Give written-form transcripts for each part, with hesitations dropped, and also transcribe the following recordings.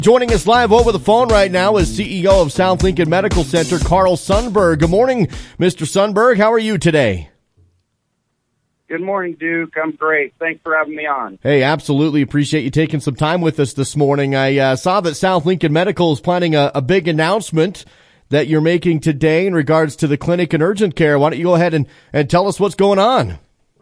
Joining us live over the phone right now is CEO of South Lincoln Medical Center, Carl Sundberg. Good morning, Mr. Sundberg. How are you today? Good morning, Duke. I'm great. Thanks for having me on. Hey, absolutely appreciate you taking some time with us this morning. I saw that South Lincoln Medical is planning a big announcement that you're making today in regards to the clinic and urgent care. Why don't you go ahead and tell us what's going on?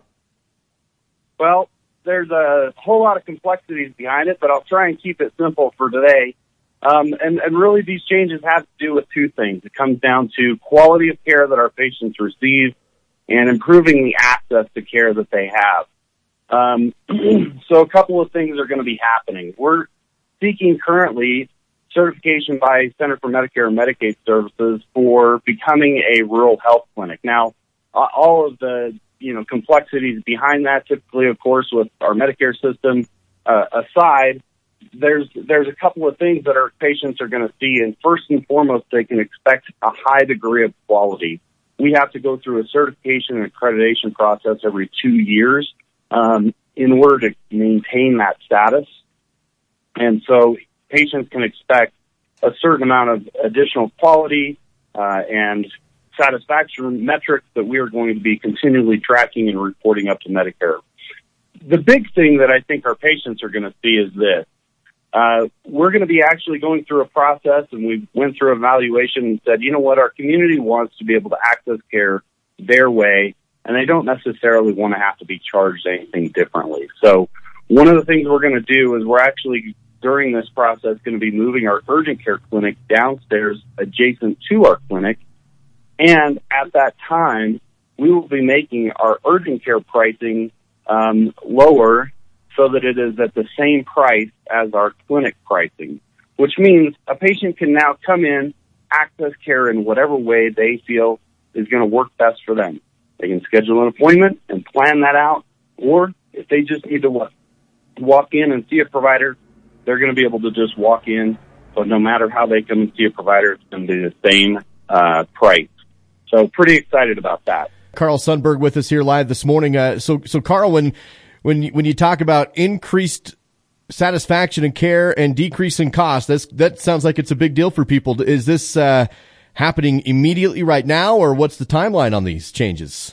Well, there's a whole lot of complexities behind it, but I'll try and keep it simple for today. And really these changes have to do with two things. It comes down to quality of care that our patients receive and improving the access to care that they have. So a couple of things are going to be happening. We're seeking currently certification by Center for Medicare and Medicaid Services for becoming a rural health clinic. Now, all of the complexities behind that, typically, of course, with our Medicare system aside, there's a couple of things that our patients are going to see. And first and foremost, they can expect a high degree of quality. We have to go through a certification and accreditation process every 2 years in order to maintain that status. And so patients can expect a certain amount of additional quality and satisfaction metrics that we are going to be continually tracking and reporting up to Medicare. The big thing that I think our patients are going to see is this. We're going to be actually going through a process, and we went through evaluation and said, you know what, our community wants to be able to access care their way, and they don't necessarily want to have to be charged anything differently. So one of the things we're going to do is we're actually, during this process, going to be moving our urgent care clinic downstairs adjacent to our clinic. And at that time, we will be making our urgent care pricing lower so that it is at the same price as our clinic pricing, which means a patient can now come in, access care in whatever way they feel is going to work best for them. They can schedule an appointment and plan that out, or if they just need to walk in and see a provider, they're going to be able to just walk in. So no matter how they come and see a provider, it's going to be the same price. So pretty excited about that. Carl Sundberg with us here live this morning. So Carl, when you talk about increased satisfaction in care and decrease in cost, that sounds like it's a big deal for people. Is this happening immediately right now, or what's the timeline on these changes?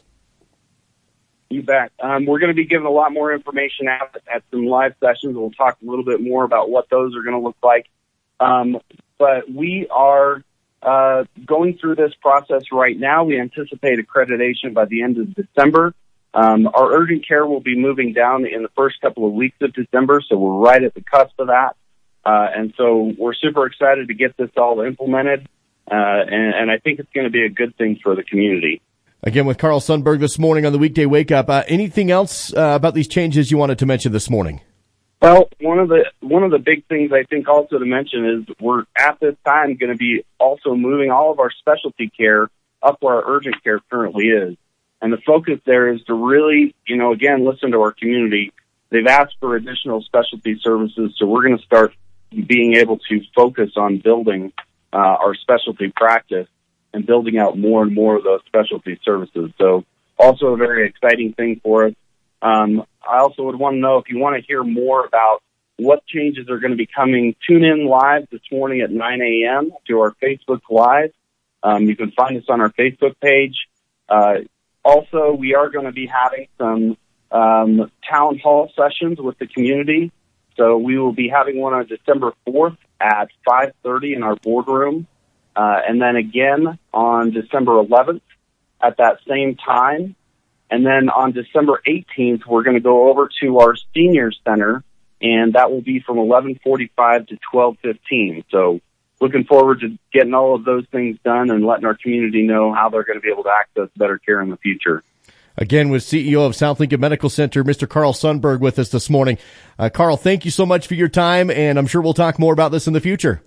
You bet. We're going to be giving a lot more information out at some live sessions. We'll talk a little bit more about what those are going to look like. But we are going through this process right now. We anticipate accreditation by the end of December. Our urgent care will be moving down in the first couple of weeks of December, so we're right at the cusp of that. And so we're super excited to get this all implemented, and I think it's going to be a good thing for the community. Again, with Carl Sundberg this morning on the Weekday Wake Up. Anything else about these changes you wanted to mention this morning? Well, one of the big things I think also to mention is we're at this time going to be also moving all of our specialty care up where our urgent care currently is. And the focus there is to really, again, listen to our community. They've asked for additional specialty services, so we're going to start being able to focus on building our specialty practice and building out more and more of those specialty services. So also a very exciting thing for us. I also would want to know if you want to hear more about what changes are going to be coming. Tune in live this morning at 9 a.m. to our Facebook Live. You can find us on our Facebook page. Also, we are going to be having some town hall sessions with the community. So we will be having one on December 4th at 5:30 in our boardroom. And then again on December 11th at that same time. And then on December 18th, we're going to go over to our senior center, and that will be from 11:45 to 12:15. So looking forward to getting all of those things done and letting our community know how they're going to be able to access better care in the future. Again, with CEO of South Lincoln Medical Center, Mr. Carl Sundberg with us this morning. Carl, thank you so much for your time, and I'm sure we'll talk more about this in the future.